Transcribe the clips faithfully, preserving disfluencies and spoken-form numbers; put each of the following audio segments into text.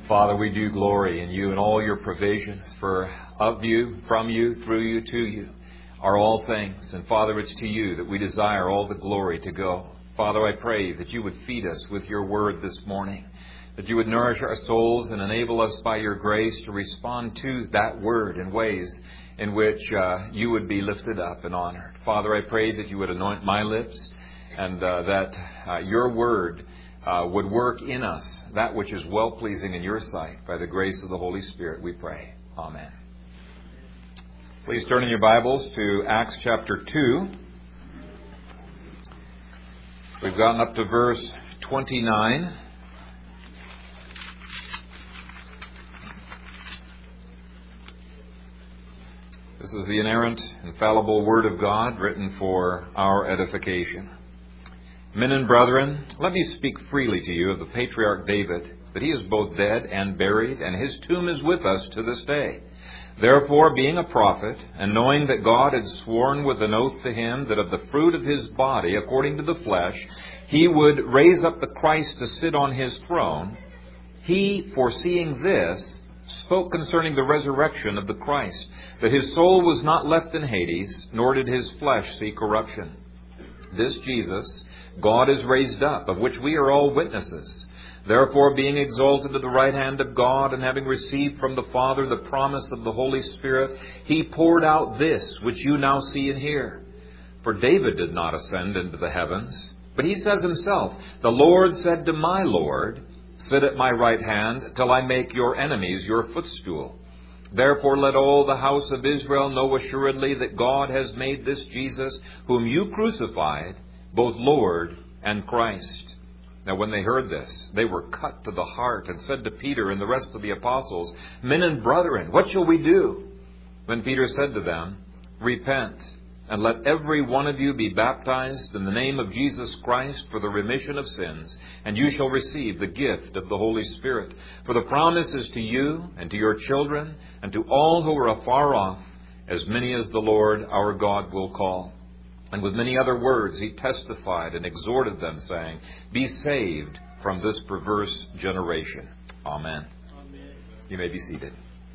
Father, we do glory in you and all your provisions, for of you, from you, through you, to you are all things. And Father, it's to you that we desire all the glory to go. Father, I pray that you would feed us with your word this morning, that you would nourish our souls and enable us by your grace to respond to that word in ways in which uh, you would be lifted up and honored. Father, I pray that you would anoint my lips and uh, that uh, your word uh, would work in us that which is well-pleasing in your sight. By the grace of the Holy Spirit, we pray. Amen. Please turn in your Bibles to Acts chapter two. We've gotten up to verse twenty-nine. This is the inerrant, infallible Word of God, written for our edification. Men and brethren, let me speak freely to you of the patriarch David, that he is both dead and buried, and his tomb is with us to this day. Therefore, being a prophet, and knowing that God had sworn with an oath to him that of the fruit of his body, according to the flesh, he would raise up the Christ to sit on his throne, he, foreseeing this, spoke concerning the resurrection of the Christ, that his soul was not left in Hades, nor did his flesh see corruption. This Jesus God is raised up, of which we are all witnesses. Therefore, being exalted to the right hand of God, and having received from the Father the promise of the Holy Spirit, he poured out this which you now see and hear. For David did not ascend into the heavens, but he says himself, the Lord said to my Lord, sit at my right hand till I make your enemies your footstool. Therefore let all the house of Israel know assuredly that God has made this Jesus, whom you crucified, both Lord and Christ. Now when they heard this, they were cut to the heart, and said to Peter and the rest of the apostles, Men and brethren, what shall we do? Then Peter said to them, Repent, and let every one of you be baptized in the name of Jesus Christ for the remission of sins, and you shall receive the gift of the Holy Spirit. For the promise is to you, and to your children, and to all who are afar off, as many as the Lord our God will call. And with many other words he testified and exhorted them, saying, Be saved from this perverse generation. Amen. Amen. You may be seated.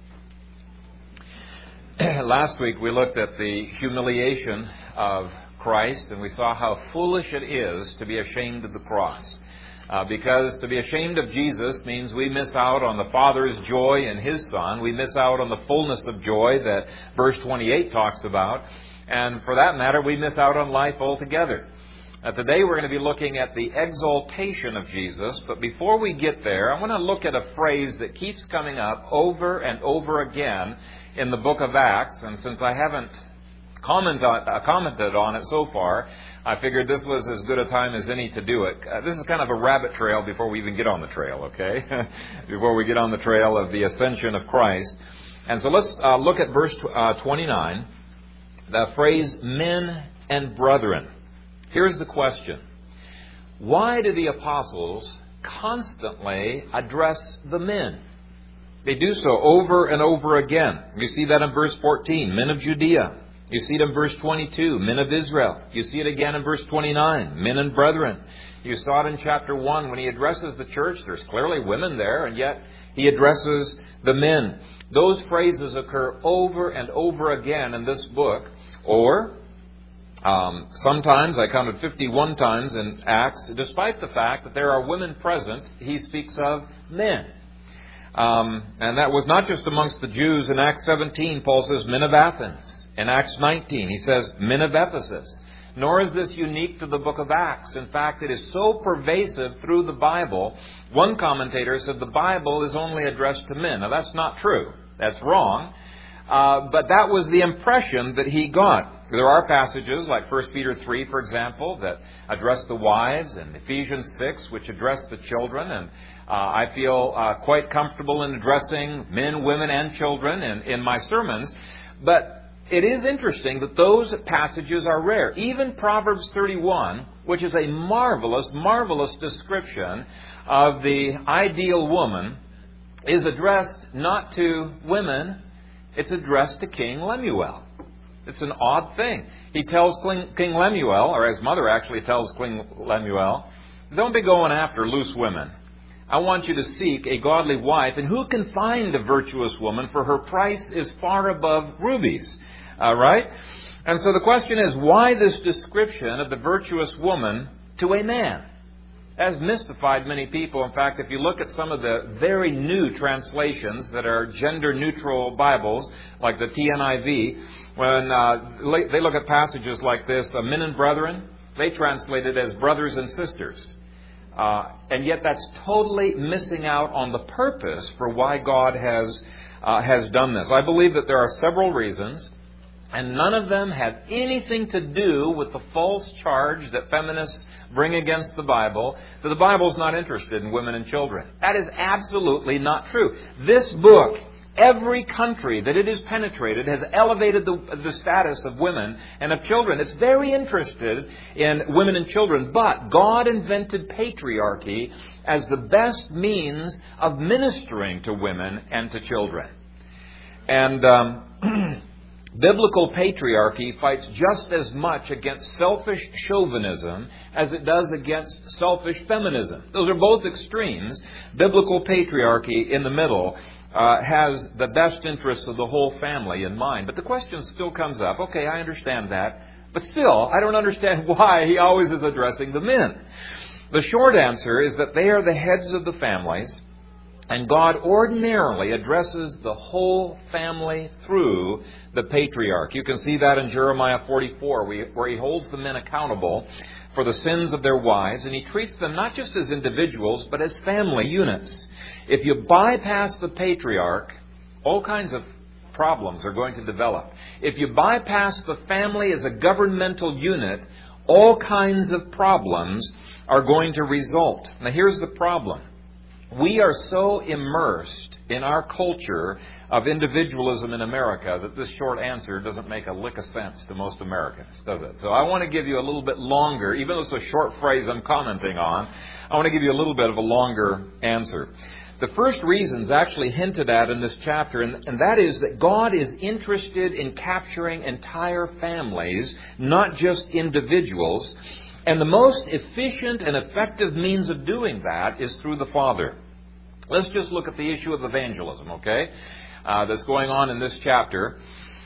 Last week we looked at the humiliation of Christ, and we saw how foolish it is to be ashamed of the cross. Uh, because to be ashamed of Jesus means we miss out on the Father's joy in His Son. We miss out on the fullness of joy that verse twenty-eight talks about. And for that matter, we miss out on life altogether. Uh, today we're going to be looking at the exaltation of Jesus. But before we get there, I want to look at a phrase that keeps coming up over and over again in the book of Acts. And since I haven't comment on, uh, commented on it so far, I figured this was as good a time as any to do it. Uh, this is kind of a rabbit trail before we even get on the trail, okay? Before we get on the trail of the ascension of Christ. And so let's uh, look at verse uh, twenty-nine. The phrase, men and brethren. Here's the question. Why do the apostles constantly address the men? They do so over and over again. You see that in verse fourteen, men of Judea. You see it in verse twenty-two, men of Israel. You see it again in verse twenty-nine, men and brethren. You saw it in chapter one when he addresses the church. There's clearly women there, and yet he addresses the men. Those phrases occur over and over again in this book. Or, um, sometimes, I counted fifty-one times in Acts, despite the fact that there are women present, he speaks of men. Um, and that was not just amongst the Jews. In Acts seventeen, Paul says, men of Athens. In Acts nineteen, he says, men of Ephesus. Nor is this unique to the book of Acts. In fact, it is so pervasive through the Bible. One commentator said the Bible is only addressed to men. Now, that's not true. That's wrong. Uh, but that was the impression that he got. There are passages like First Peter three, for example, that address the wives, and Ephesians six, which address the children. And uh, I feel uh, quite comfortable in addressing men, women, and children in, in my sermons. But it is interesting that those passages are rare. Even Proverbs thirty-one, which is a marvelous, marvelous description of the ideal woman, is addressed not to women. It's addressed to King Lemuel. It's an odd thing. He tells King Lemuel, or his mother actually tells King Lemuel, don't be going after loose women. Uh, I want you to seek a godly wife. And who can find a virtuous woman? For her price is far above rubies. All right? And so the question is, why this description of the virtuous woman to a man? Has mystified many people. In fact, if you look at some of the very new translations that are gender-neutral Bibles, like the T N I V, when uh, they look at passages like this, uh, men and brethren, they translate it as brothers and sisters. Uh, and yet that's totally missing out on the purpose for why God has uh, has done this. I believe that there are several reasons, and none of them have anything to do with the false charge that feminists bring against the Bible, that the Bible is not interested in women and children. That is absolutely not true. This book, every country that it has penetrated, has elevated the, the status of women and of children. It's very interested in women and children, but God invented patriarchy as the best means of ministering to women and to children. And um, biblical patriarchy fights just as much against selfish chauvinism as it does against selfish feminism. Those are both extremes. Biblical patriarchy in the middle uh, has the best interests of the whole family in mind. But the question still comes up, okay, I understand that, but still, I don't understand why he always is addressing the men. The short answer is that they are the heads of the families, and God ordinarily addresses the whole family through the patriarch. You can see that in Jeremiah forty-four, where he holds the men accountable for the sins of their wives, and he treats them not just as individuals, but as family units. If you bypass the patriarch, all kinds of problems are going to develop. If you bypass the family as a governmental unit, all kinds of problems are going to result. Now here's the problem. We are so immersed in our culture of individualism in America that this short answer doesn't make a lick of sense to most Americans, does it? So I want to give you a little bit longer, even though it's a short phrase I'm commenting on, I want to give you a little bit of a longer answer. The first reason is actually hinted at in this chapter, and, and that is that God is interested in capturing entire families, not just individuals. And the most efficient and effective means of doing that is through the Father. Let's just look at the issue of evangelism, okay, uh, that's going on in this chapter.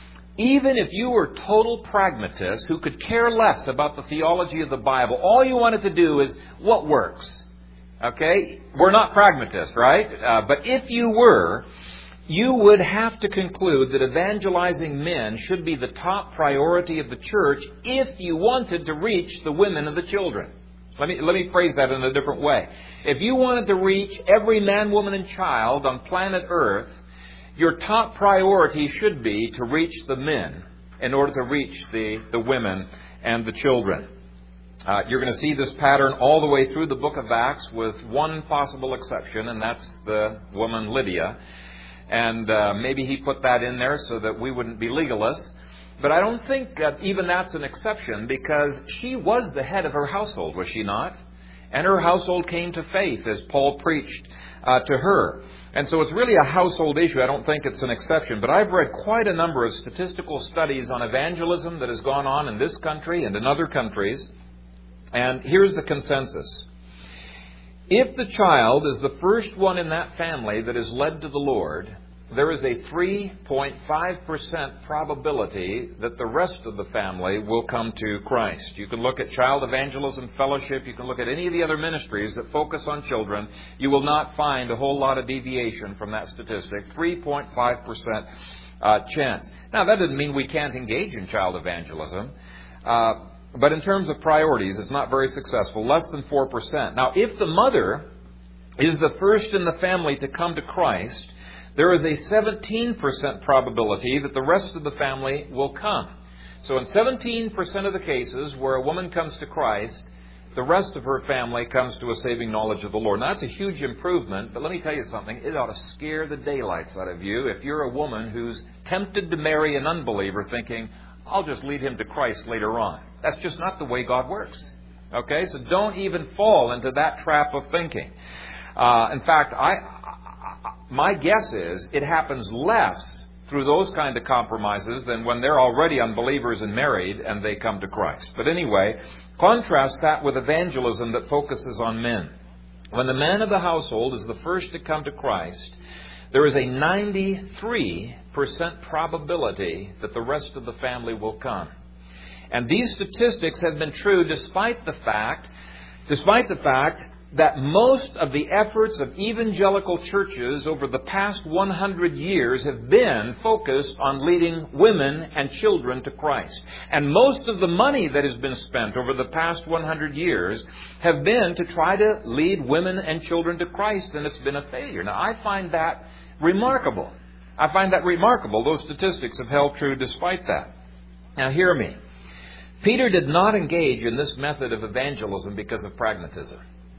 Even if you were total pragmatists who could care less about the theology of the Bible, all you wanted to do is what works, okay? We're not pragmatists, right? Uh, but if you were, you would have to conclude that evangelizing men should be the top priority of the church if you wanted to reach the women and the children. Let me, let me phrase that in a different way. If you wanted to reach every man, woman, and child on planet Earth, your top priority should be to reach the men in order to reach the, the women and the children. Uh, you're going to see this pattern all the way through the book of Acts with one possible exception, and that's the woman Lydia. And uh, maybe he put that in there so that we wouldn't be legalists. But I don't think that even that's an exception, because she was the head of her household, was she not? And her household came to faith as Paul preached uh, to her. And so it's really a household issue. I don't think it's an exception. But I've read quite a number of statistical studies on evangelism that has gone on in this country and in other countries. And here's the consensus. If the child is the first one in that family that is led to the Lord, there is a three point five percent probability that the rest of the family will come to Christ. You can look at Child Evangelism Fellowship. You can look at any of the other ministries that focus on children. You will not find a whole lot of deviation from that statistic. three point five percent uh, chance. Now, that doesn't mean we can't engage in child evangelism. Uh, but in terms of priorities, it's not very successful. Less than four percent. Now, if the mother is the first in the family to come to Christ, there is a seventeen percent probability that the rest of the family will come. So in seventeen percent of the cases where a woman comes to Christ, the rest of her family comes to a saving knowledge of the Lord. Now, that's a huge improvement, but let me tell you something. It ought to scare the daylights out of you if you're a woman who's tempted to marry an unbeliever thinking, I'll just lead him to Christ later on. That's just not the way God works. Okay? So don't even fall into that trap of thinking. Uh, in fact, I... My guess is it happens less through those kind of compromises than when they're already unbelievers and married and they come to Christ. But anyway, contrast that with evangelism that focuses on men. When the man of the household is the first to come to Christ, there is a ninety-three percent probability that the rest of the family will come. And these statistics have been true despite the fact, despite the fact that most of the efforts of evangelical churches over the past one hundred years have been focused on leading women and children to Christ. And most of the money that has been spent over the past one hundred years have been to try to lead women and children to Christ, and it's been a failure. Now, I find that remarkable. I find that remarkable. Those statistics have held true despite that. Now, hear me. Peter did not engage in this method of evangelism because of pragmatism.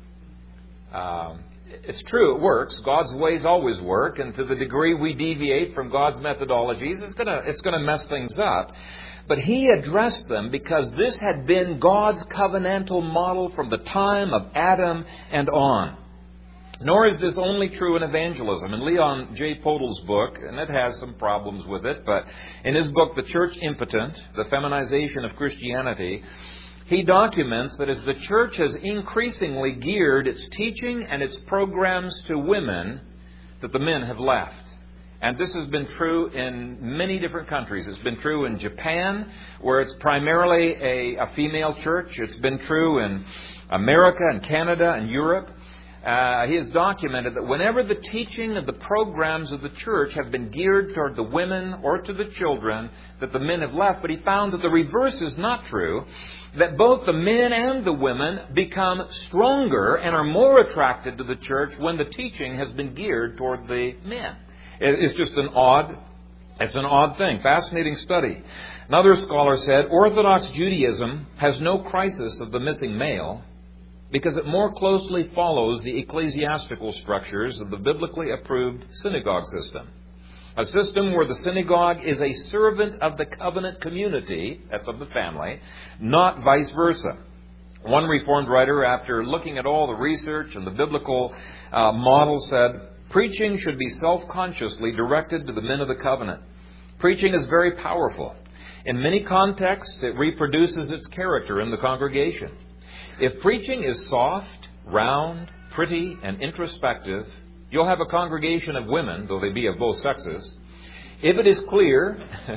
Um, it's true, it works. God's ways always work, and to the degree we deviate from God's methodologies, it's gonna it's gonna mess things up. But he addressed them because this had been God's covenantal model from the time of Adam and on. Nor is this only true in evangelism. In Leon J. Podol's book, and it has some problems with it, but in his book, The Church Impotent, The Feminization of Christianity, he documents that as the church has increasingly geared its teaching and its programs to women, that the men have left. And this has been true in many different countries. It's been true in Japan, where it's primarily a, a female church. It's been true in America and Canada and Europe. Uh, he has documented that whenever the teaching of the programs of the church have been geared toward the women or to the children, that the men have left. But he found that the reverse is not true, that both the men and the women become stronger and are more attracted to the church when the teaching has been geared toward the men. It's just an odd, it's an odd thing. Fascinating study. Another scholar said, Orthodox Judaism has no crisis of the missing male, because it more closely follows the ecclesiastical structures of the biblically approved synagogue system. A system where the synagogue is a servant of the covenant community, that's of the family, not vice versa. One Reformed writer, after looking at all the research and the biblical uh, model, said, preaching should be self-consciously directed to the men of the covenant. Preaching is very powerful. In many contexts, it reproduces its character in the congregation. If preaching is soft, round, pretty, and introspective, you'll have a congregation of women, though they be of both sexes. If it is clear,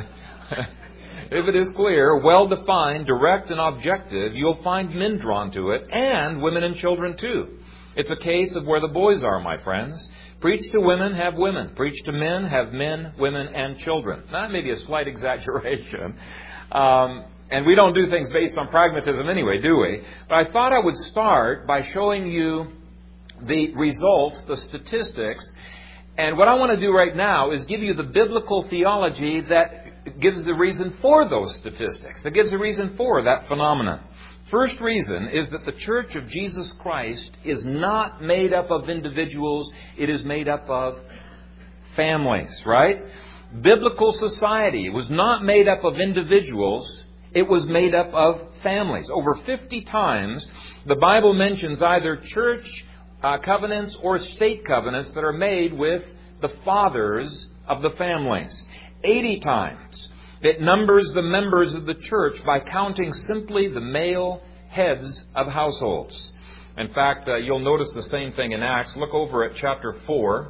if it is clear, well-defined, direct, and objective, you'll find men drawn to it, and women and children too. It's a case of where the boys are, my friends. Preach to women, have women. Preach to men, have men, women, and children. Now, that may be a slight exaggeration. Um, And we don't do things based on pragmatism anyway, do we? But I thought I would start by showing you the results, the statistics. And what I want to do right now is give you the biblical theology that gives the reason for those statistics, that gives the reason for that phenomenon. First reason is that the Church of Jesus Christ is not made up of individuals. It is made up of families, right? Biblical society was not made up of individuals. It was made up of families. Over fifty times, the Bible mentions either church uh, covenants or state covenants that are made with the fathers of the families. eighty times, it numbers the members of the church by counting simply the male heads of households. In fact, uh, you'll notice the same thing in Acts. Look over at chapter four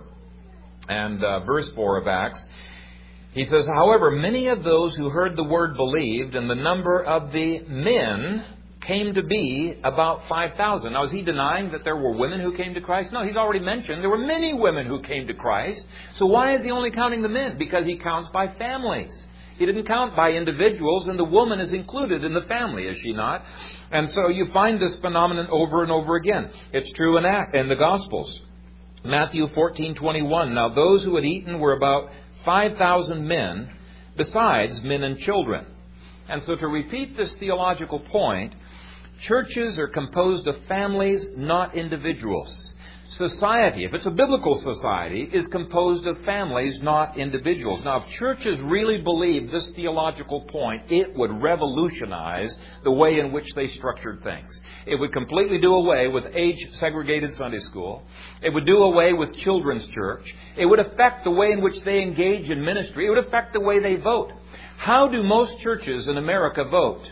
and uh, verse four of Acts. He says, however, many of those who heard the word believed, and the number of the men came to be about five thousand. Now, is he denying that there were women who came to Christ? No, he's already mentioned there were many women who came to Christ. So why is he only counting the men? Because he counts by families. He didn't count by individuals, and the woman is included in the family, is she not? And so you find this phenomenon over and over again. It's true in, in the Gospels. Matthew fourteen twenty-one. Now, those who had eaten were about five thousand men, besides men and children. And so to repeat this theological point, churches are composed of families, not individuals. Society, if it's a biblical society, is composed of families, not individuals. Now, if churches really believed this theological point, it would revolutionize the way in which they structured things. It would completely do away with age-segregated Sunday school. It would do away with children's church. It would affect the way in which they engage in ministry. It would affect the way they vote. How do most churches in America vote?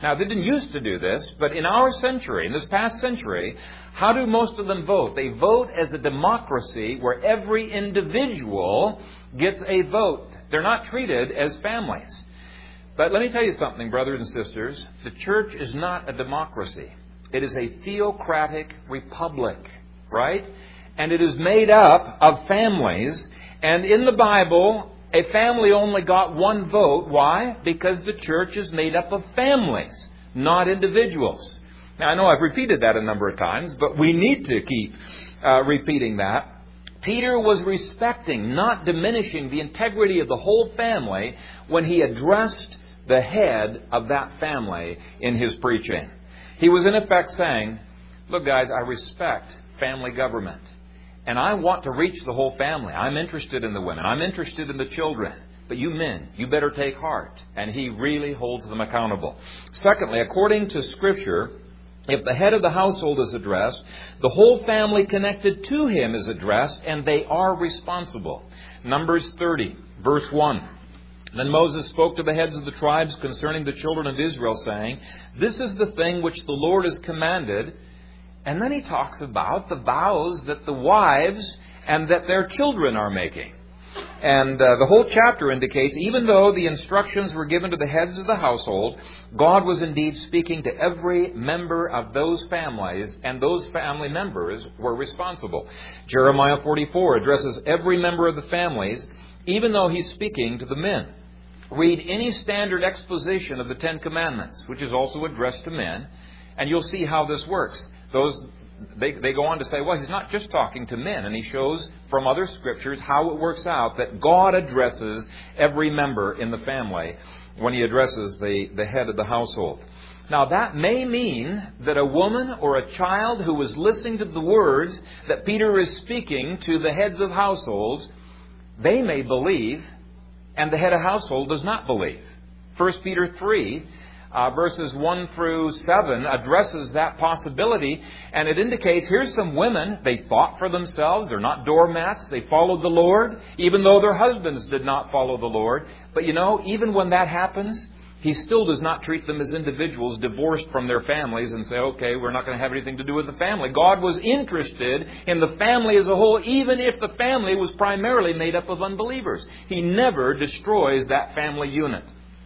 Now, they didn't used to do this, but in our century, in this past century, how do most of them vote? They vote as a democracy where every individual gets a vote. They're not treated as families. But let me tell you something, brothers and sisters. The church is not a democracy. It is a theocratic republic, right? And it is made up of families. And in the Bible, a family only got one vote. Why? Because the church is made up of families, not individuals. Now, I know I've repeated that a number of times, but we need to keep uh, repeating that. Peter was respecting, not diminishing, the integrity of the whole family when he addressed the head of that family in his preaching. He was in effect saying, look guys, I respect family government. And I want to reach the whole family. I'm interested in the women. I'm interested in the children. But you men, you better take heart. And he really holds them accountable. Secondly, according to Scripture, if the head of the household is addressed, the whole family connected to him is addressed, and they are responsible. Numbers thirty, verse one. Then Moses spoke to the heads of the tribes concerning the children of Israel, saying, this is the thing which the Lord has commanded. And then he talks about the vows that the wives and that their children are making. And uh, the whole chapter indicates, even though the instructions were given to the heads of the household, God was indeed speaking to every member of those families, and those family members were responsible. Jeremiah forty-four addresses every member of the families, even though he's speaking to the men. Read any standard exposition of the Ten Commandments, which is also addressed to men, and you'll see how this works. Those they, they go on to say, well, he's not just talking to men. And he shows from other scriptures how it works out that God addresses every member in the family when he addresses the, the head of the household. Now, that may mean that a woman or a child who is listening to the words that Peter is speaking to the heads of households, they may believe, and the head of household does not believe. First Peter three, uh, verses one through seven addresses that possibility, and it indicates here's some women, they thought for themselves, they're not doormats, they followed the Lord, even though their husbands did not follow the Lord. But you know, even when that happens, he still does not treat them as individuals divorced from their families and say, okay, we're not going to have anything to do with the family. God was interested in the family as a whole, even if the family was primarily made up of unbelievers. He never destroys that family unit.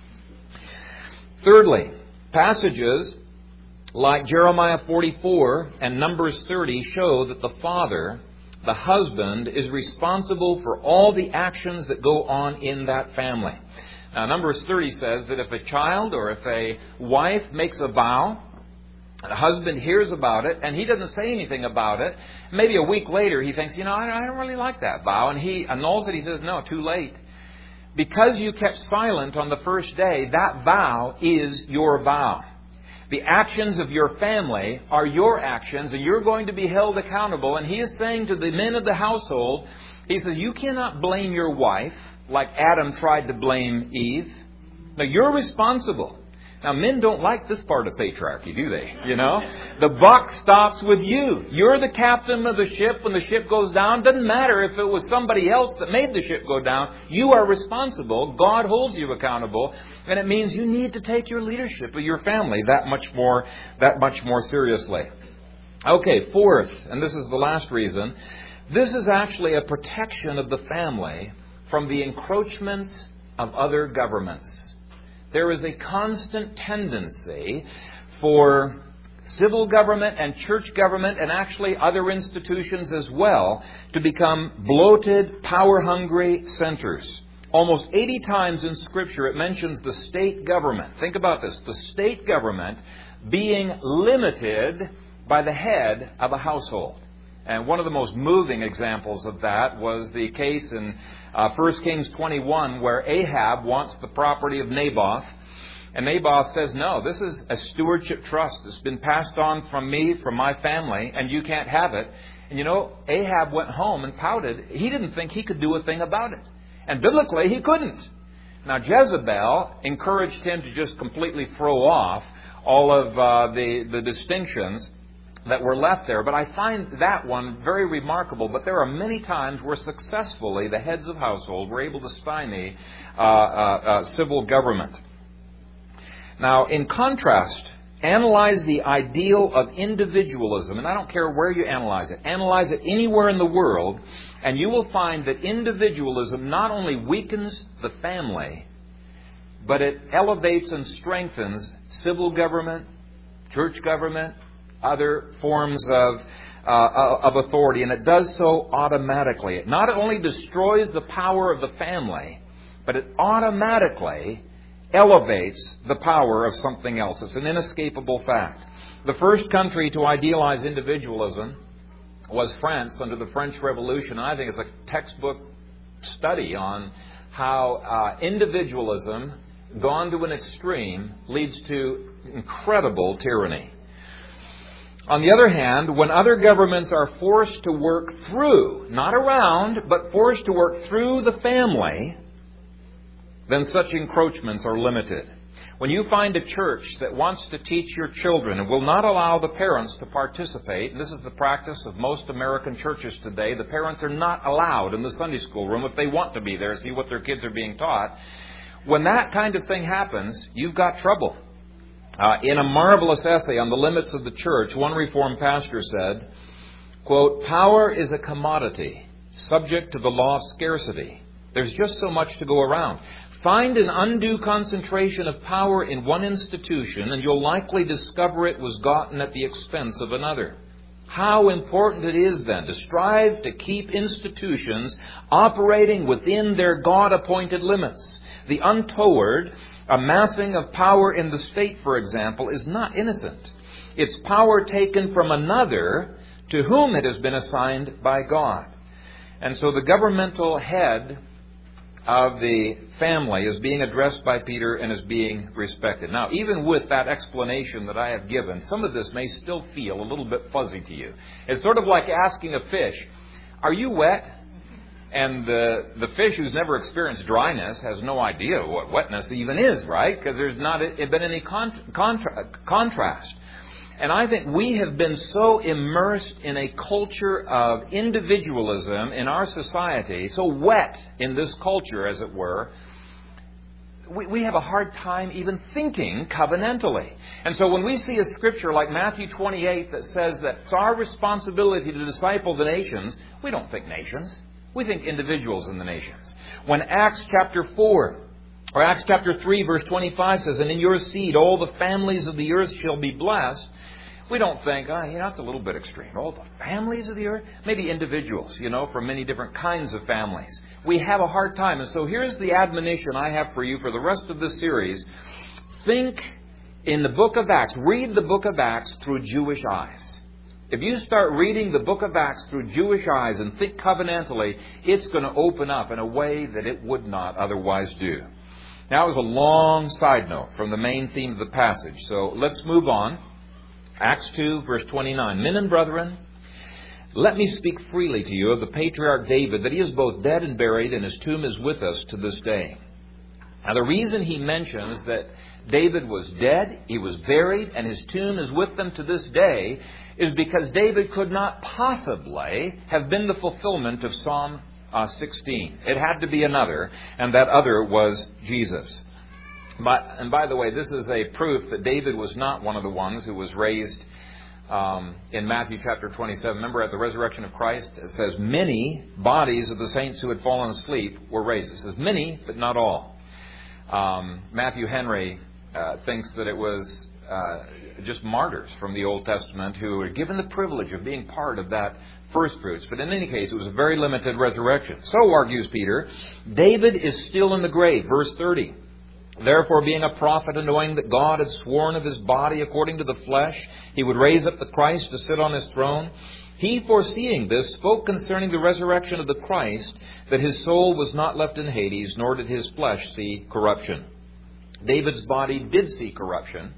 Thirdly, passages like Jeremiah forty-four and Numbers thirty show that the father, the husband, is responsible for all the actions that go on in that family. Now, Numbers thirty says that if a child or if a wife makes a vow, the husband hears about it, and he doesn't say anything about it, maybe a week later he thinks, you know, I don't really like that vow, and he annuls it. He says, no, too late. Because you kept silent on the first day, that vow is your vow. The actions of your family are your actions, and you're going to be held accountable. And he is saying to the men of the household, he says, you cannot blame your wife like Adam tried to blame Eve. Now, you're responsible. Now, men don't like this part of patriarchy, do they? You know, the buck stops with you. You're the captain of the ship when the ship goes down. Doesn't matter if it was somebody else that made the ship go down. You are responsible. God holds you accountable. And it means you need to take your leadership of your family that much more, that much more seriously. Okay, fourth, and this is the last reason, this is actually a protection of the family from the encroachment of other governments. There is a constant tendency for civil government and church government and actually other institutions as well to become bloated, power-hungry centers. Almost eighty times in Scripture it mentions the state government. Think about this. The state government being limited by the head of a household. And one of the most moving examples of that was the case in uh, First Kings twenty-one where Ahab wants the property of Naboth. And Naboth says, no, this is a stewardship trust that's been passed on from me, from my family, and you can't have it. And you know, Ahab went home and pouted. He didn't think he could do a thing about it. And biblically, he couldn't. Now, Jezebel encouraged him to just completely throw off all of uh, the, the distinctions that were left there. But I find that one very remarkable. But there are many times where successfully the heads of household were able to stymie uh, uh, uh, civil government. Now, in contrast, analyze the ideal of individualism, and I don't care where you analyze it. Analyze it anywhere in the world, and you will find that individualism not only weakens the family, but it elevates and strengthens civil government, church government, other forms of, uh, of authority, and it does so automatically. It not only destroys the power of the family, but it automatically elevates the power of something else. It's an inescapable fact. The first country to idealize individualism was France under the French Revolution. And I think it's a textbook study on how uh, individualism, gone to an extreme, leads to incredible tyranny. On the other hand, when other governments are forced to work through, not around, but forced to work through the family, then such encroachments are limited. When you find a church that wants to teach your children and will not allow the parents to participate, and this is the practice of most American churches today, the parents are not allowed in the Sunday school room if they want to be there, see what their kids are being taught. When that kind of thing happens, you've got trouble. Uh, in a marvelous essay on the limits of the church, one Reformed pastor said, quote, "Power is a commodity subject to the law of scarcity. There's just so much to go around. Find an undue concentration of power in one institution, and you'll likely discover it was gotten at the expense of another. How important it is, then, to strive to keep institutions operating within their God-appointed limits. The untoward amassing of power in the state, for example, is not innocent. It's power taken from another to whom it has been assigned by God." And so the governmental head of the family is being addressed by Peter and is being respected. Now, even with that explanation that I have given, some of this may still feel a little bit fuzzy to you. It's sort of like asking a fish, "Are you wet?" And the, the fish who's never experienced dryness has no idea what wetness even is, right? Because there's not been any contra- contra- contrast. And I think we have been so immersed in a culture of individualism in our society, so wet in this culture, as it were, we, we have a hard time even thinking covenantally. And so when we see a scripture like Matthew twenty-eight that says that it's our responsibility to disciple the nations, we don't think nations. We think individuals in the nations. When Acts chapter four, or Acts chapter three, verse twenty-five says, "And in your seed all the families of the earth shall be blessed," we don't think, oh, you know, that's a little bit extreme. All the families of the earth? Maybe individuals, you know, from many different kinds of families. We have a hard time. And so here's the admonition I have for you for the rest of this series. Think in the book of Acts. Read the book of Acts through Jewish eyes. If you start reading the book of Acts through Jewish eyes and think covenantally, it's going to open up in a way that it would not otherwise do. Now, it was a long side note from the main theme of the passage. So let's move on. Acts two, verse twenty-nine. "Men and brethren, let me speak freely to you of the patriarch David, that he is both dead and buried, and his tomb is with us to this day." Now, the reason he mentions that David was dead, he was buried, and his tomb is with them to this day is because David could not possibly have been the fulfillment of Psalm uh, sixteen. It had to be another, and that other was Jesus. But, and by the way, this is a proof that David was not one of the ones who was raised um, in Matthew chapter twenty-seven. Remember, at the resurrection of Christ, it says many bodies of the saints who had fallen asleep were raised. It says many, but not all. Um, Matthew Henry uh, thinks that it was uh, just martyrs from the Old Testament who were given the privilege of being part of that first fruits. But in any case, it was a very limited resurrection. So, argues Peter, David is still in the grave. Verse thirty. "Therefore, being a prophet, and knowing that God had sworn of his body according to the flesh, he would raise up the Christ to sit on his throne, he, foreseeing this, spoke concerning the resurrection of the Christ, that his soul was not left in Hades, nor did his flesh see corruption." David's body did see corruption.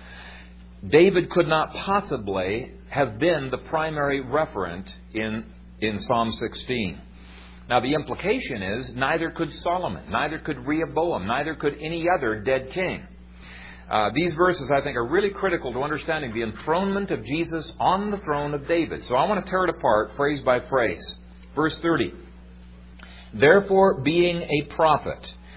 David could not possibly have been the primary referent in, in Psalm sixteen. Now, the implication is neither could Solomon, neither could Rehoboam, neither could any other dead king. Uh, these verses, I think, are really critical to understanding the enthronement of Jesus on the throne of David. So I want to tear it apart phrase by phrase. Verse thirty. "Therefore, being a prophet."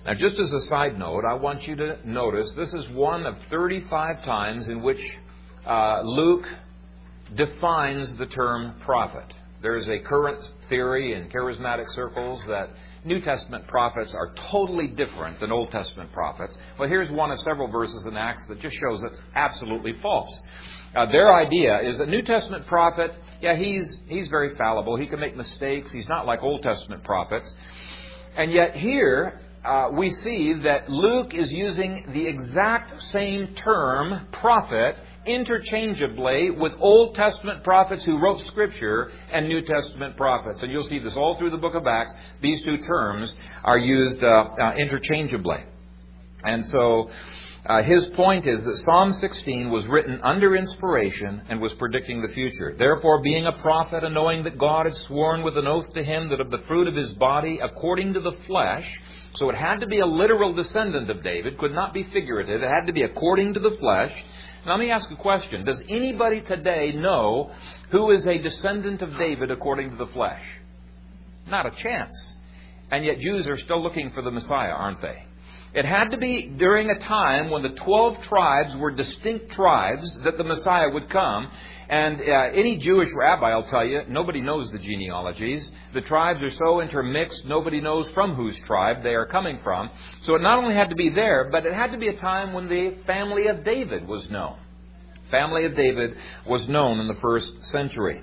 Now, just as a side note, I want you to notice this is one of thirty-five times in which uh, Luke defines the term prophet. There is a current theory in charismatic circles that New Testament prophets are totally different than Old Testament prophets. Well, here's one of several verses in Acts that just shows it's absolutely false. Uh, their idea is that New Testament prophet, yeah, he's he's very fallible. He can make mistakes. He's not like Old Testament prophets. And yet here uh, we see that Luke is using the exact same term, prophet, interchangeably with Old Testament prophets who wrote Scripture and New Testament prophets. And you'll see this all through the book of Acts. These two terms are used uh, uh, interchangeably. And so uh, his point is that Psalm sixteen was written under inspiration and was predicting the future. Therefore, being a prophet and knowing that God had sworn with an oath to him that of the fruit of his body, according to the flesh, so it had to be a literal descendant of David, could not be figurative. It had to be according to the flesh. Now, let me ask a question. Does anybody today know who is a descendant of David according to the flesh? Not a chance. And yet Jews are still looking for the Messiah, aren't they? It had to be during a time when the twelve tribes were distinct tribes that the Messiah would come. And uh, any Jewish rabbi will tell you, nobody knows the genealogies. The tribes are so intermixed, nobody knows from whose tribe they are coming from. So it not only had to be there, but it had to be a time when the family of David was known. Family of David was known in the first century.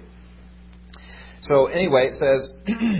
So anyway, it says,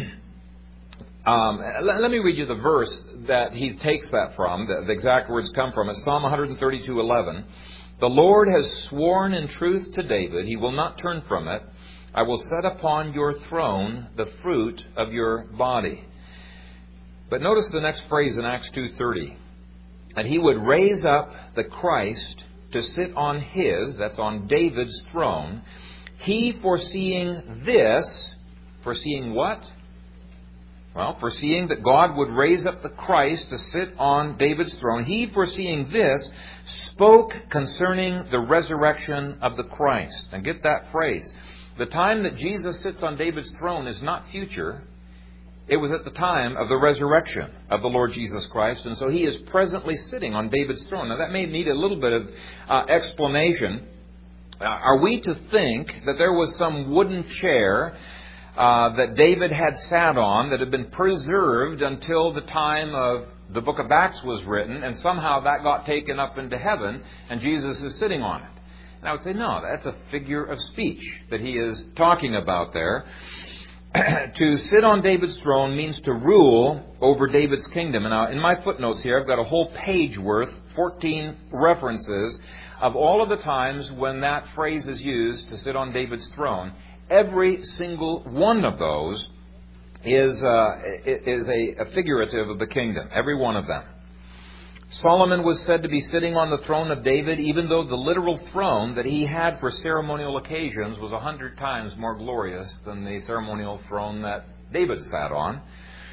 um, let, let me read you the verse that he takes that from. The, the exact words come from. It's Psalm one thirty-two eleven. The Lord has sworn in truth to David, he will not turn from it. I will set upon your throne the fruit of your body. But notice the next phrase in Acts two thirty. And he would raise up the Christ to sit on his, that's on David's throne. He foreseeing this, foreseeing what? Well, foreseeing that God would raise up the Christ to sit on David's throne. He foreseeing this spoke concerning the resurrection of the Christ. And get that phrase. The time that Jesus sits on David's throne is not future. It was at the time of the resurrection of the Lord Jesus Christ. And so he is presently sitting on David's throne. Now that may need a little bit of uh, explanation. Uh, are we to think that there was some wooden chair uh, that David had sat on that had been preserved until the time of the book of Acts was written, and somehow that got taken up into heaven, and Jesus is sitting on it? And I would say, no, that's a figure of speech that he is talking about there. To sit on David's throne means to rule over David's kingdom. And now, in my footnotes here, I've got a whole page worth, fourteen references of all of the times when that phrase is used, to sit on David's throne. Every single one of those is uh, is a, a figurative of the kingdom. Every one of them. Solomon was said to be sitting on the throne of David, even though the literal throne that he had for ceremonial occasions was a hundred times more glorious than the ceremonial throne that David sat on.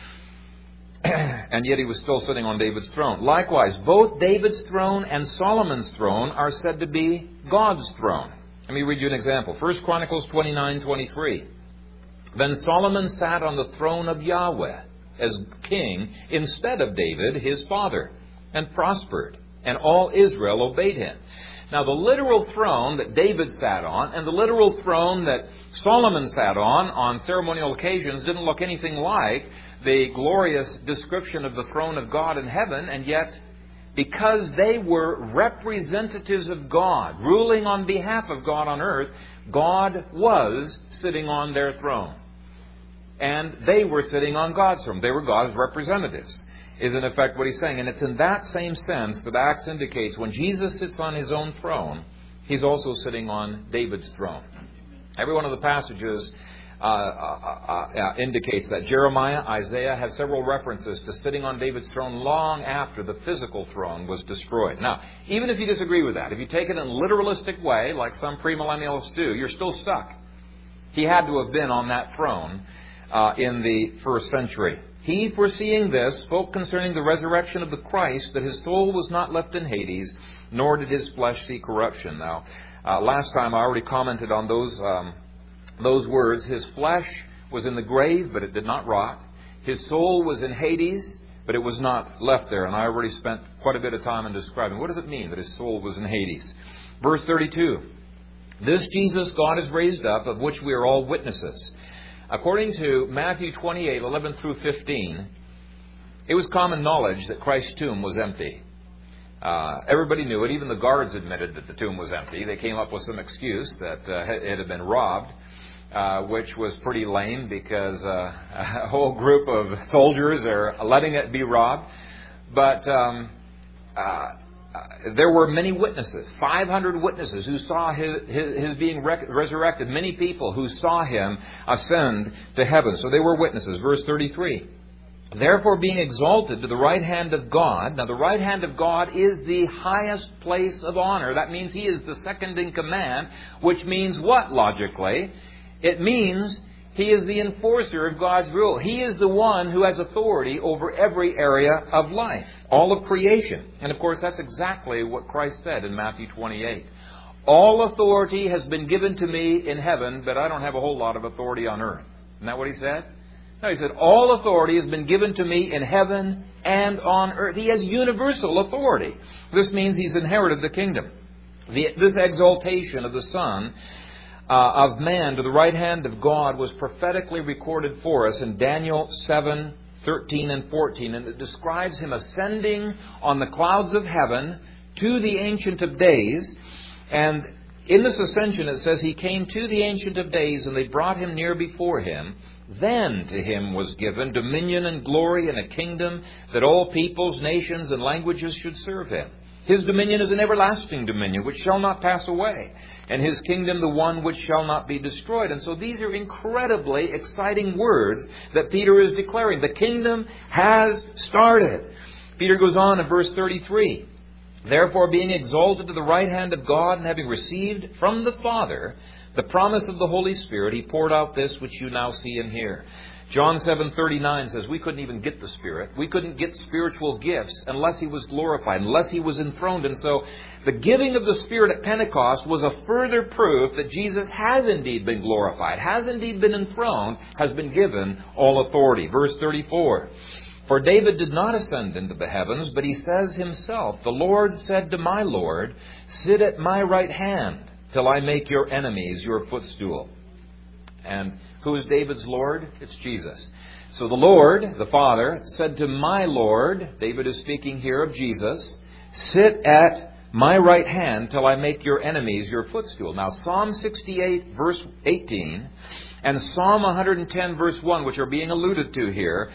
And yet he was still sitting on David's throne. Likewise, both David's throne and Solomon's throne are said to be God's throne. Let me read you an example. First Chronicles twenty-nine twenty-three. Then Solomon sat on the throne of Yahweh as king instead of David, his father, and prospered, and all Israel obeyed him. Now, the literal throne that David sat on and the literal throne that Solomon sat on on ceremonial occasions didn't look anything like the glorious description of the throne of God in heaven, and yet because they were representatives of God, ruling on behalf of God on earth, God was sitting on their throne. And they were sitting on God's throne. They were God's representatives, is in effect what he's saying. And it's in that same sense that Acts indicates when Jesus sits on his own throne, he's also sitting on David's throne. Every one of the passages uh, uh, uh, indicates that. Jeremiah, Isaiah have several references to sitting on David's throne long after the physical throne was destroyed. Now, even if you disagree with that, if you take it in a literalistic way, like some premillennialists do, you're still stuck. He had to have been on that throne uh, in the first century. He, foreseeing this, spoke concerning the resurrection of the Christ, that his soul was not left in Hades, nor did his flesh see corruption. Now, uh, last time I already commented on those um, those words. His flesh was in the grave, but it did not rot. His soul was in Hades, but it was not left there. And I already spent quite a bit of time in describing. What does it mean that his soul was in Hades? Verse thirty-two. This Jesus God has raised up, of which we are all witnesses. According to Matthew twenty-eight, eleven through fifteen, it was common knowledge that Christ's tomb was empty. Uh, everybody knew it. Even the guards admitted that the tomb was empty. They came up with some excuse that uh, it had been robbed, uh, which was pretty lame because uh, a whole group of soldiers are letting it be robbed. But um, uh, there were many witnesses, five hundred witnesses who saw his, his, his being rec- resurrected. Many people who saw him ascend to heaven. So they were witnesses. Verse thirty-three. Therefore, being exalted to the right hand of God. Now, the right hand of God is the highest place of honor. That means He is the second in command, which means what, logically? It means He is the enforcer of God's rule. He is the one who has authority over every area of life, all of creation. And, of course, that's exactly what Christ said in Matthew twenty-eight. All authority has been given to me in heaven, but I don't have a whole lot of authority on earth. Isn't that what He said? No, He said, all authority has been given to me in heaven and on earth. He has universal authority. This means He's inherited the kingdom. The, this exaltation of the Son uh, of man to the right hand of God was prophetically recorded for us in Daniel seven, thirteen and fourteen. And it describes Him ascending on the clouds of heaven to the Ancient of Days. And in this ascension it says He came to the Ancient of Days and they brought Him near before Him. Then to Him was given dominion and glory and a kingdom that all peoples, nations, and languages should serve Him. His dominion is an everlasting dominion which shall not pass away, and His kingdom the one which shall not be destroyed. And so these are incredibly exciting words that Peter is declaring. The kingdom has started. Peter goes on in verse thirty-three. Therefore, being exalted to the right hand of God and having received from the Father the promise of the Holy Spirit, He poured out this which you now see and hear. John seven thirty-nine says we couldn't even get the Spirit. We couldn't get spiritual gifts unless He was glorified, unless He was enthroned. And so the giving of the Spirit at Pentecost was a further proof that Jesus has indeed been glorified, has indeed been enthroned, has been given all authority. Verse thirty-four. For David did not ascend into the heavens, but he says himself, the Lord said to my Lord, sit at my right hand till I make your enemies your footstool. And who is David's Lord? It's Jesus. So the Lord, the Father, said to my Lord, David is speaking here of Jesus, sit at my right hand till I make your enemies your footstool. Now Psalm sixty-eight verse eighteen and Psalm one hundred ten verse one, which are being alluded to here,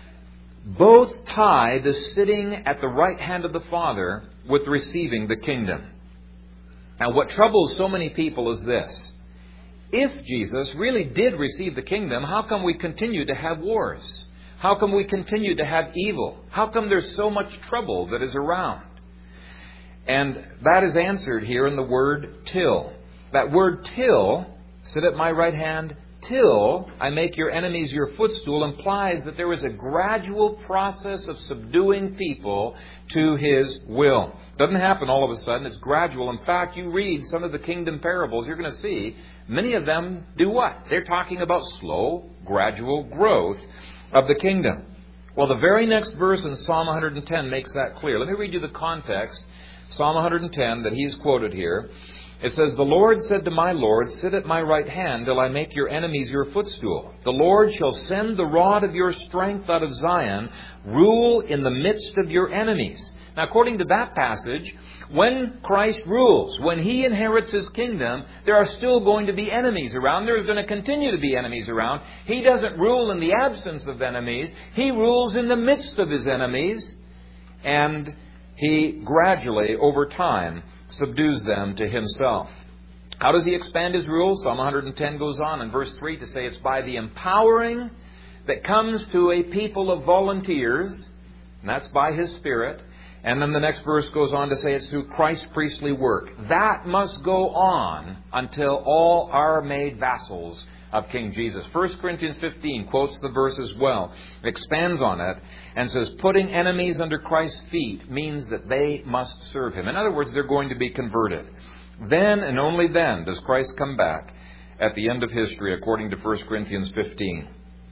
both tie the sitting at the right hand of the Father with receiving the kingdom. Now, what troubles so many people is this. If Jesus really did receive the kingdom, how come we continue to have wars? How come we continue to have evil? How come there's so much trouble that is around? And that is answered here in the word till. That word till, sit at my right hand, till I make your enemies your footstool, implies that there is a gradual process of subduing people to His will. It doesn't happen all of a sudden. It's gradual. In fact, you read some of the kingdom parables, you're going to see many of them do what? They're talking about slow, gradual growth of the kingdom. Well, the very next verse in Psalm one hundred ten makes that clear. Let me read you the context. Psalm one hundred ten that he's quoted here. It says, the Lord said to my Lord, sit at my right hand till I make your enemies your footstool. The Lord shall send the rod of your strength out of Zion, rule in the midst of your enemies. Now, according to that passage, when Christ rules, when He inherits His kingdom, there are still going to be enemies around. There's going to continue to be enemies around. He doesn't rule in the absence of enemies. He rules in the midst of His enemies. And He gradually, over time, subdues them to Himself. How does He expand His rule? Psalm one hundred ten goes on in verse three to say it's by the empowering that comes to a people of volunteers, and that's by His Spirit. And then the next verse goes on to say it's through Christ's priestly work. That must go on until all are made vassals of King Jesus. First Corinthians fifteen quotes the verse as well, expands on it, and says putting enemies under Christ's feet means that they must serve Him. In other words, they're going to be converted. Then and only then does Christ come back at the end of history, according to First Corinthians fifteen.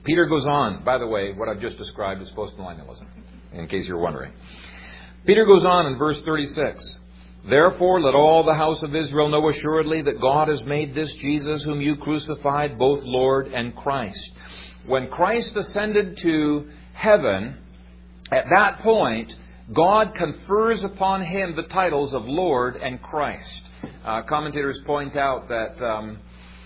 Peter goes on. By the way, what I've just described is postmillennialism, in case you're wondering. Peter goes on in verse thirty-six. Therefore, let all the house of Israel know assuredly that God has made this Jesus, whom you crucified, both Lord and Christ. When Christ ascended to heaven, at that point, God confers upon him the titles of Lord and Christ. Uh, commentators point out that um,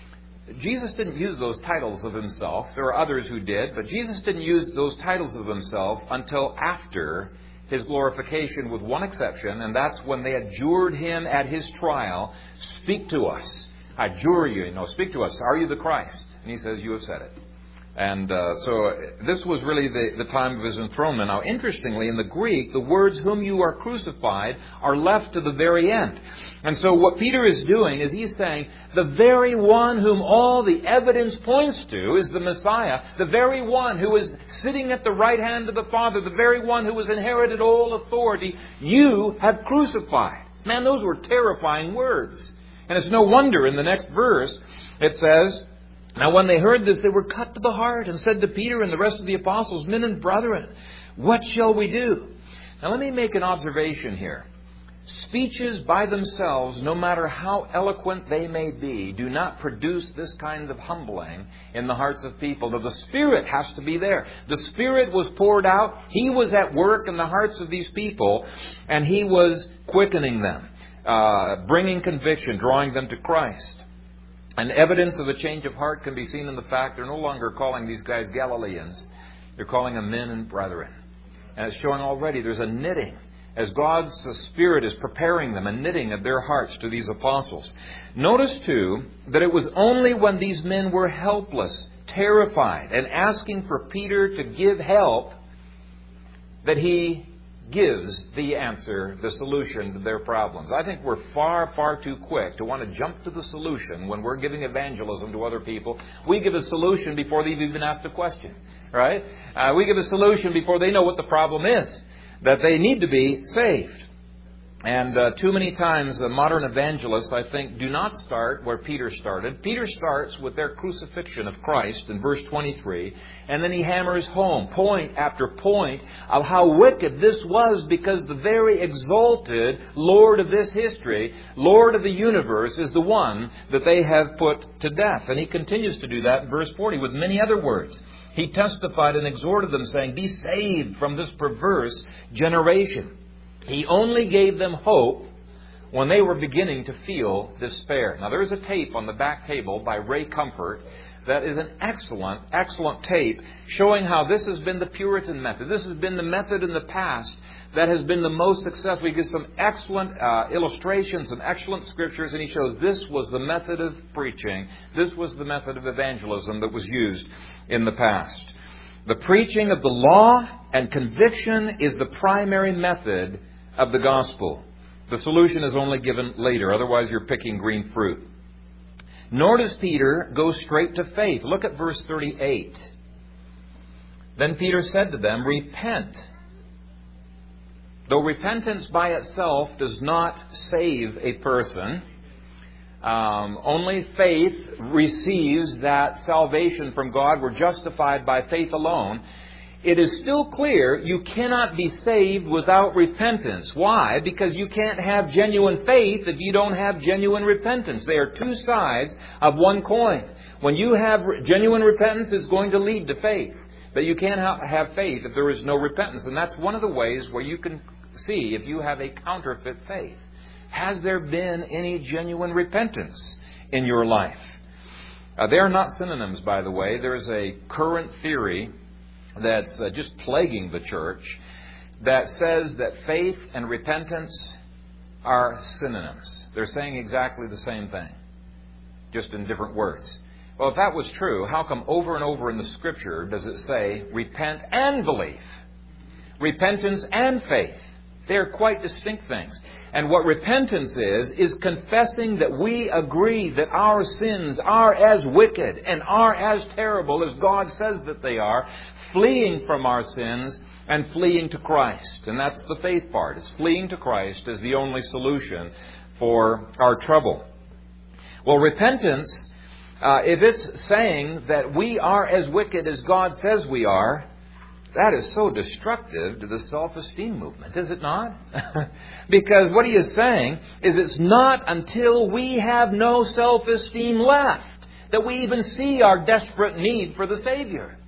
Jesus didn't use those titles of himself. There are others who did, but Jesus didn't use those titles of himself until after his glorification, with one exception, and that's when they adjured him at his trial, speak to us. I adjure you, you know, speak to us. Are you the Christ? And he says, you have said it. And uh, so this was really the, the time of his enthronement. Now, interestingly, in the Greek, the words, whom you are crucified, are left to the very end. And so what Peter is doing is he's saying, the very one whom all the evidence points to is the Messiah, the very one who is sitting at the right hand of the Father, the very one who has inherited all authority, you have crucified. Man, those were terrifying words. And it's no wonder in the next verse it says, now when they heard this, they were cut to the heart and said to Peter and the rest of the apostles, men and brethren, what shall we do? Now let me make an observation here. Speeches by themselves, no matter how eloquent they may be, do not produce this kind of humbling in the hearts of people. Now, the Spirit has to be there. The Spirit was poured out. He was at work in the hearts of these people, and He was quickening them, uh, bringing conviction, drawing them to Christ. And evidence of a change of heart can be seen in the fact they're no longer calling these guys Galileans. They're calling them men and brethren. And it's showing already there's a knitting as God's Spirit is preparing them, a knitting of their hearts to these apostles. Notice, too, that it was only when these men were helpless, terrified, and asking for Peter to give help that he gives the answer, the solution to their problems. I think we're far, far too quick to want to jump to the solution when we're giving evangelism to other people. We give a solution before they've even asked a question, right? Uh, we give a solution before they know what the problem is, that they need to be saved. And uh, too many times uh, modern evangelists, I think, do not start where Peter started. Peter starts with their crucifixion of Christ in verse twenty-three, and then he hammers home point after point of how wicked this was, because the very exalted Lord of this history, Lord of the universe, is the one that they have put to death. And he continues to do that in verse forty with many other words. He testified and exhorted them, saying, be saved from this perverse generation. He only gave them hope when they were beginning to feel despair. Now, there's a tape on the back table by Ray Comfort that is an excellent, excellent tape showing how this has been the Puritan method. This has been the method in the past that has been the most successful. He gives some excellent uh, illustrations, some excellent scriptures, and he shows this was the method of preaching. This was the method of evangelism that was used in the past. The preaching of the law and conviction is the primary method of the gospel. The solution is only given later, otherwise you're picking green fruit. Nor does Peter go straight to faith. Look at verse thirty-eight. Then Peter said to them, repent. Though repentance by itself does not save a person, um, only faith receives that salvation from God. We're justified by faith alone. It is still clear you cannot be saved without repentance. Why? Because you can't have genuine faith if you don't have genuine repentance. They are two sides of one coin. When you have genuine repentance, it's going to lead to faith. But you can't have faith if there is no repentance. And that's one of the ways where you can see if you have a counterfeit faith. Has there been any genuine repentance in your life? Uh, they are not synonyms, by the way. There's a current theory that's uh, just plaguing the church that says that faith and repentance are synonyms. They're saying exactly the same thing, just in different words. Well, if that was true, how come over and over in the Scripture does it say repent and believe? Repentance and faith. They're quite distinct things. And what repentance is, is confessing that we agree that our sins are as wicked and are as terrible as God says that they are, fleeing from our sins and fleeing to Christ. And that's the faith part. It's fleeing to Christ as the only solution for our trouble. Well, repentance uh, if it's saying that we are as wicked as God says we are, that is so destructive to the self-esteem movement, is it not? Because what he is saying is it's not until we have no self-esteem left that we even see our desperate need for the Savior.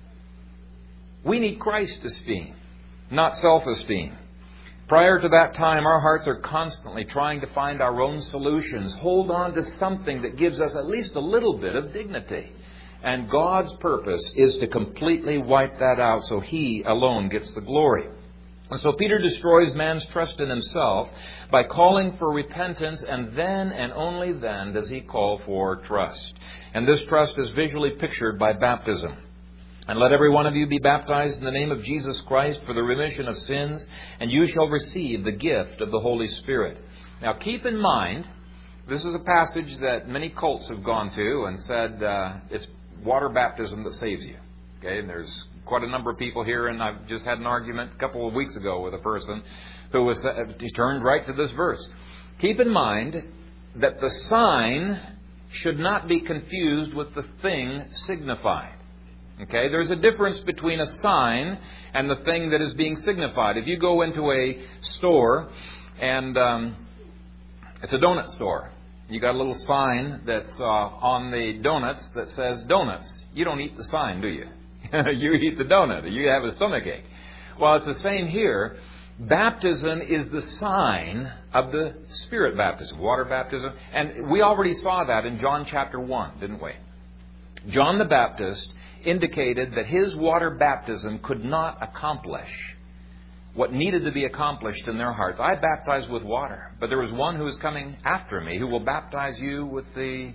We need Christ's esteem, not self-esteem. Prior to that time, our hearts are constantly trying to find our own solutions, hold on to something that gives us at least a little bit of dignity. And God's purpose is to completely wipe that out so He alone gets the glory. And so Peter destroys man's trust in himself by calling for repentance, and then and only then does he call for trust. And this trust is visually pictured by baptism. And let every one of you be baptized in the name of Jesus Christ for the remission of sins, and you shall receive the gift of the Holy Spirit. Now keep in mind, this is a passage that many cults have gone to and said uh, it's water baptism that saves you. Okay, and there's quite a number of people here, and I've just had an argument a couple of weeks ago with a person who was uh, he turned right to this verse. Keep in mind that the sign should not be confused with the thing signified. Okay, there's a difference between a sign and the thing that is being signified. If you go into a store and um, it's a donut store, you got a little sign that's uh, on the donuts that says donuts. You don't eat the sign, do you? You eat the donut. You have a stomachache. Well, it's the same here. Baptism is the sign of the Spirit baptism, water baptism. And we already saw that in John chapter one, didn't we? John the Baptist indicated that his water baptism could not accomplish what needed to be accomplished in their hearts. I baptize with water, but there was one who is coming after me who will baptize you with the,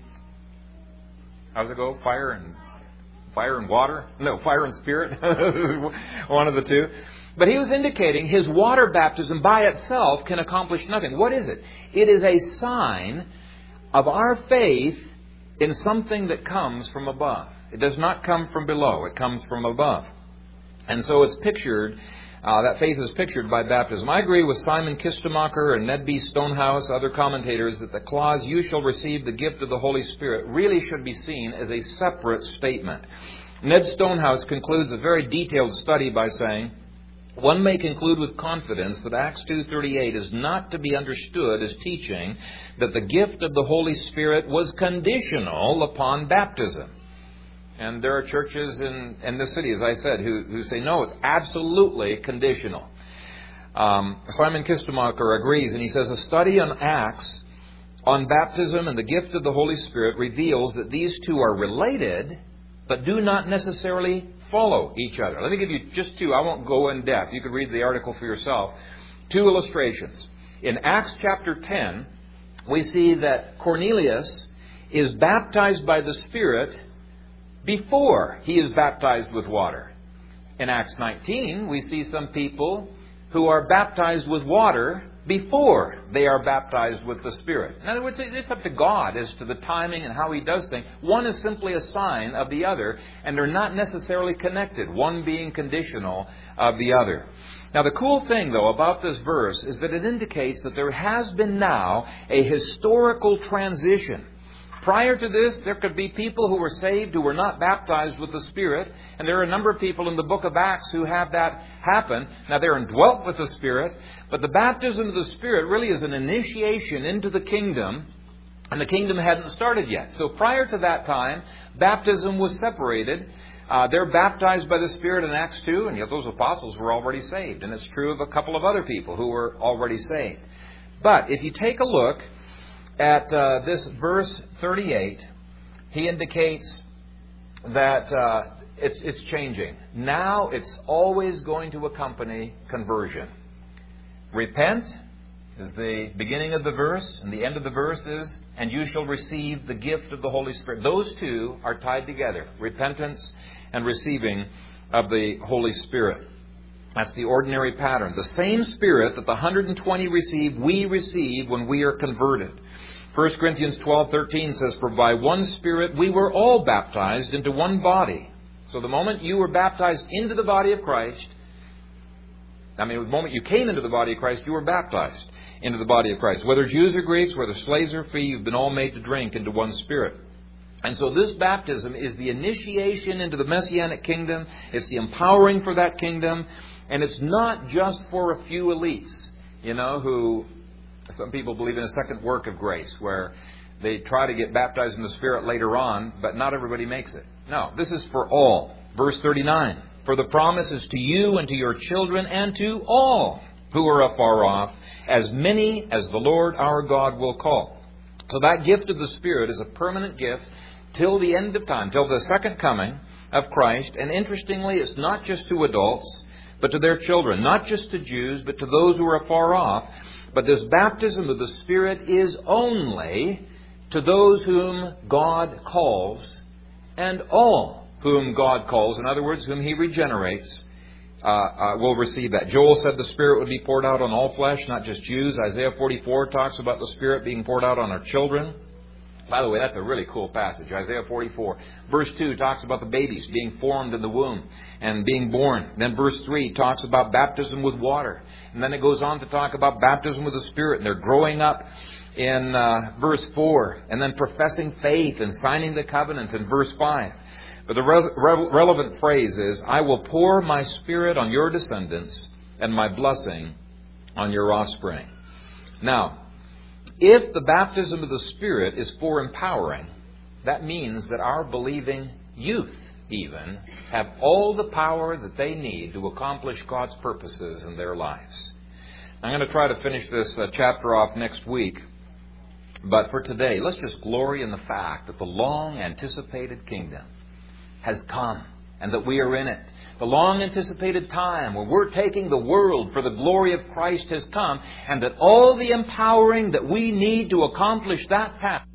how's it go? Fire and fire and water? No, fire and spirit. One of the two. But he was indicating his water baptism by itself can accomplish nothing. What is it? It is a sign of our faith in something that comes from above. It does not come from below. It comes from above. And so it's pictured, uh, that faith is pictured by baptism. I agree with Simon Kistemacher and Ned B. Stonehouse, other commentators, that the clause, you shall receive the gift of the Holy Spirit, really should be seen as a separate statement. Ned Stonehouse concludes a very detailed study by saying, one may conclude with confidence that Acts two thirty-eight is not to be understood as teaching that the gift of the Holy Spirit was conditional upon baptism. And there are churches in, in this city, as I said, who, who say, no, it's absolutely conditional. Um, Simon Kistemacher agrees, and he says, a study on Acts on baptism and the gift of the Holy Spirit reveals that these two are related, but do not necessarily follow each other. Let me give you just two. I won't go in depth. You can read the article for yourself. Two illustrations. In Acts chapter ten, we see that Cornelius is baptized by the Spirit before he is baptized with water. In Acts nineteen, we see some people who are baptized with water before they are baptized with the Spirit. In other words, it's up to God as to the timing and how He does things. One is simply a sign of the other, and they're not necessarily connected, one being conditional of the other. Now, the cool thing, though, about this verse is that it indicates that there has been now a historical transition. Prior to this, there could be people who were saved who were not baptized with the Spirit. And there are a number of people in the book of Acts who have that happen. Now, they're indwelt with the Spirit. But the baptism of the Spirit really is an initiation into the kingdom. And the kingdom hadn't started yet. So prior to that time, baptism was separated. Uh, they're baptized by the Spirit in Acts two. And yet those apostles were already saved. And it's true of a couple of other people who were already saved. But if you take a look at uh, this verse thirty-eight, he indicates that uh, it's, it's changing. Now it's always going to accompany conversion. Repent is the beginning of the verse, and the end of the verse is, and you shall receive the gift of the Holy Spirit. Those two are tied together, repentance and receiving of the Holy Spirit. That's the ordinary pattern. The same Spirit that the one hundred twenty received, we receive when we are converted. First Corinthians twelve thirteen says, for by one Spirit we were all baptized into one body. So the moment you were baptized into the body of Christ, I mean, the moment you came into the body of Christ, you were baptized into the body of Christ. Whether Jews or Greeks, whether slaves or free, you've been all made to drink into one Spirit. And so this baptism is the initiation into the Messianic kingdom. It's the empowering for that kingdom. And it's not just for a few elites, you know, who some people believe in a second work of grace, where they try to get baptized in the Spirit later on, but not everybody makes it. No, this is for all. Verse thirty-nine, for the promise is to you and to your children and to all who are afar off, as many as the Lord our God will call. So that gift of the Spirit is a permanent gift till the end of time, till the second coming of Christ. And interestingly, it's not just to adults, but to their children. Not just to Jews, but to those who are afar off. But this baptism of the Spirit is only to those whom God calls, and all whom God calls, in other words, whom He regenerates, uh, uh, will receive that. Joel said the Spirit would be poured out on all flesh, not just Jews. Isaiah forty-four talks about the Spirit being poured out on our children. By the way, that's a really cool passage. Isaiah forty-four. Verse two talks about the babies being formed in the womb and being born. Then verse three talks about baptism with water. And then it goes on to talk about baptism with the Spirit. And they're growing up in uh, verse four. And then professing faith and signing the covenant in verse five. But the re- re- relevant phrase is, I will pour my Spirit on your descendants and my blessing on your offspring. Now, if the baptism of the Spirit is for empowering, that means that our believing youth even have all the power that they need to accomplish God's purposes in their lives. I'm going to try to finish this uh, chapter off next week. But for today, let's just glory in the fact that the long anticipated kingdom has come and that we are in it. The long anticipated time where we're taking the world for the glory of Christ has come, and that all the empowering that we need to accomplish that task,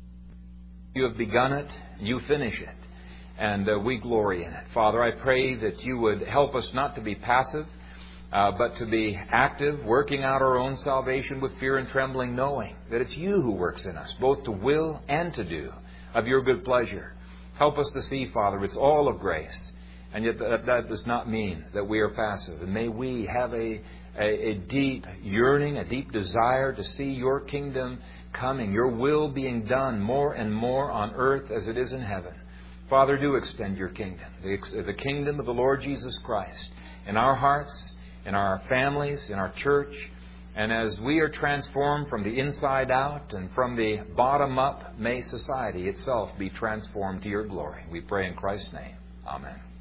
you have begun it, you finish it, and uh, we glory in it. Father, I pray that you would help us not to be passive, uh, but to be active, working out our own salvation with fear and trembling, knowing that it's you who works in us, both to will and to do of your good pleasure. Help us to see, Father, it's all of grace. And yet that, that does not mean that we are passive. And may we have a, a, a deep yearning, a deep desire to see your kingdom coming, your will being done more and more on earth as it is in heaven. Father, do extend your kingdom, the, the kingdom of the Lord Jesus Christ, in our hearts, in our families, in our church. And as we are transformed from the inside out and from the bottom up, may society itself be transformed to your glory. We pray in Christ's name. Amen.